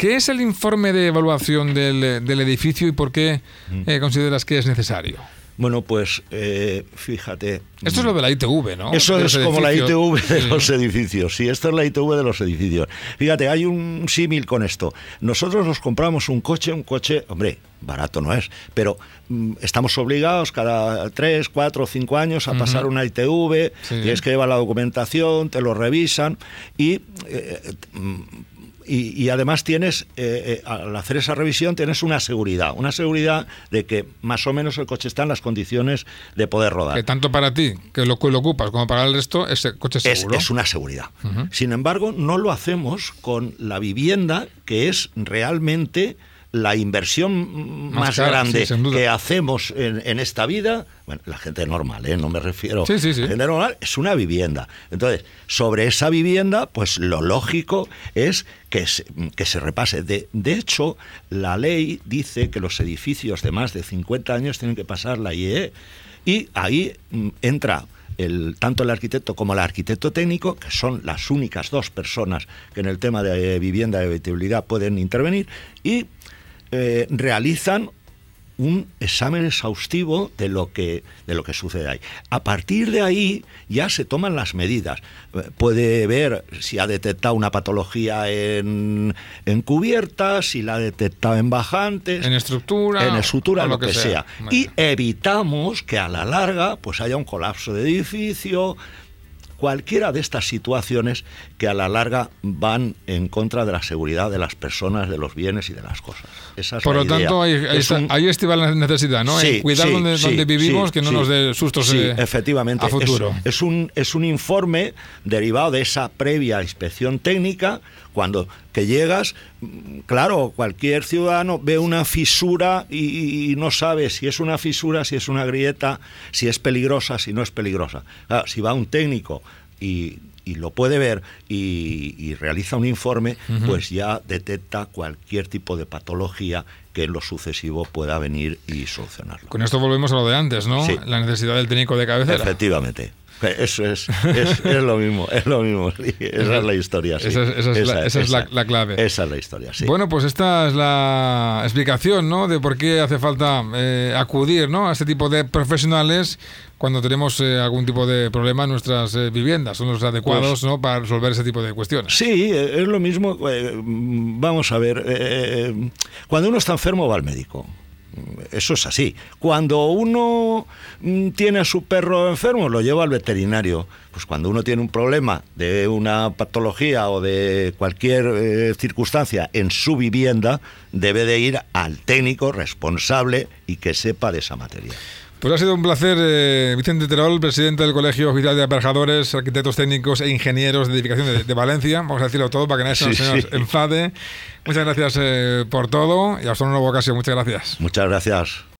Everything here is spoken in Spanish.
¿Qué es el informe de evaluación del edificio y por qué consideras que es necesario? Bueno, pues fíjate. Esto es lo de la ITV, ¿no? Eso es como la ITV de los edificios. Sí, esto es la ITV de los edificios. Fíjate, hay un símil con esto. Nosotros nos compramos un coche, hombre, barato no es, pero estamos obligados cada 3, 4, 5 años a pasar una ITV, tienes que llevar la documentación, te lo revisan y además tienes, al hacer esa revisión, tienes una seguridad de que más o menos el coche está en las condiciones de poder rodar. Que tanto para ti, que lo ocupas, como para el resto, ese coche es seguro. Es una seguridad. Sin embargo, no lo hacemos con la vivienda, que es realmente la inversión más grande que hacemos en esta vida. Bueno, la gente normal, no me refiero. La gente normal es una vivienda. Entonces, sobre esa vivienda, pues lo lógico es que se repase. De hecho, la ley dice que los edificios de más de 50 años tienen que pasar la IE. Y ahí entra tanto el arquitecto como el arquitecto técnico, que son las únicas dos personas que en el tema de vivienda de habitabilidad pueden intervenir, y realizan un examen exhaustivo de lo que sucede ahí. A partir de ahí ya se toman las medidas. Puede ver si ha detectado una patología en cubiertas, si la ha detectado en bajantes, en estructura, lo que sea. Y evitamos que a la larga pues haya un colapso de edificio. Cualquiera de estas situaciones que a la larga van en contra de la seguridad de las personas, de los bienes y de las cosas. Esa es Por lo tanto, ahí está la necesidad, ¿no? Sí, cuidar donde vivimos, que no nos dé sustos efectivamente. A futuro. Es un informe derivado de esa previa inspección técnica. Cuando que llegas, claro, cualquier ciudadano ve una fisura y no sabe si es una fisura, si es una grieta, si es peligrosa, si no es peligrosa. Claro, si va un técnico y lo puede ver y realiza un informe, pues ya detecta cualquier tipo de patología que en lo sucesivo pueda venir y solucionarlo. Con esto volvemos a lo de antes, ¿no? Sí. La necesidad del técnico de cabecera. Efectivamente. Eso es lo mismo. Esa es la historia. Sí. Esa es la clave. Esa es la historia, sí. Bueno, pues esta es la explicación, ¿no?, de por qué hace falta acudir, ¿no?, a este tipo de profesionales cuando tenemos algún tipo de problema en nuestras viviendas. Son los adecuados, ¿no?, para resolver ese tipo de cuestiones. Sí, es lo mismo. Vamos a ver. Cuando uno está enfermo va al médico. Eso es así. Cuando uno tiene a su perro enfermo, lo lleva al veterinario. Pues cuando uno tiene un problema de una patología o de cualquier circunstancia en su vivienda, debe de ir al técnico responsable y que sepa de esa materia. Pues ha sido un placer, Vicente Terol, presidente del Colegio Oficial de Aparejadores, Arquitectos Técnicos e Ingenieros de Edificación de Valencia. Vamos a decirlo todo para que nadie se nos enfade. Muchas gracias por todo y hasta una nueva ocasión. Muchas gracias. Muchas gracias.